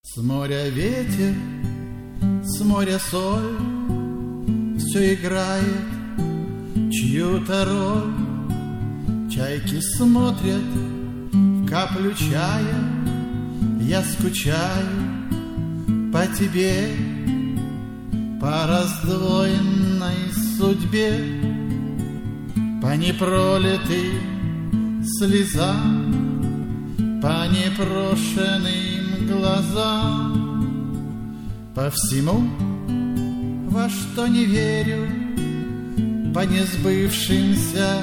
С моря ветер, с моря соль, все играет чью-то роль. Чайки смотрят в каплю чая, я скучаю по тебе, по раздвоенной судьбе, по непролитым слезам, по непрошенным глазам, по всему, во что не верю, по несбывшимся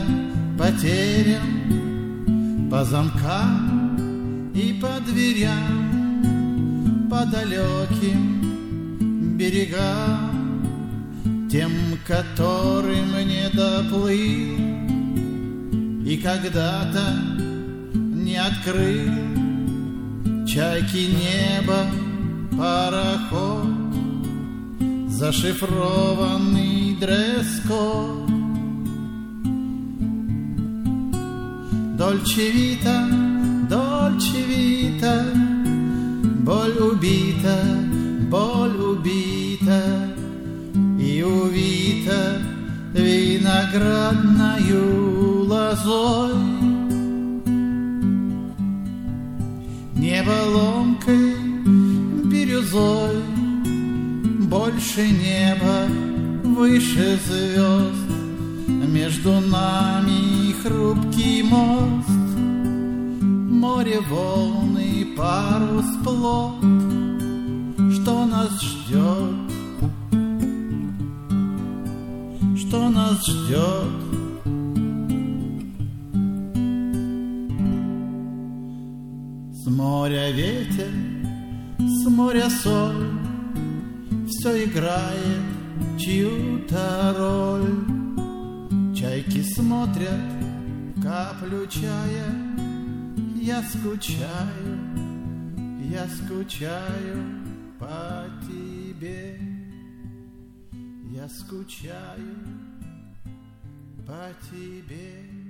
потерям, по замкам и по дверям, по далеким берегам, тем, которым не доплыл и когда-то не открыл чайки небо пароход, зашифрованный дресс-код. Дольче вита, дольче вита, боль убита и увита виноградною лозой. Небо ломкой бирюзой, больше неба, выше звезд, между нами хрупкий мост, море, волны, парус, плот. Что нас ждет? Что нас ждет? С моря ветер, с моря соль, все играет чью-то роль. Чайки смотрят в каплю чая, я скучаю по тебе, я скучаю по тебе.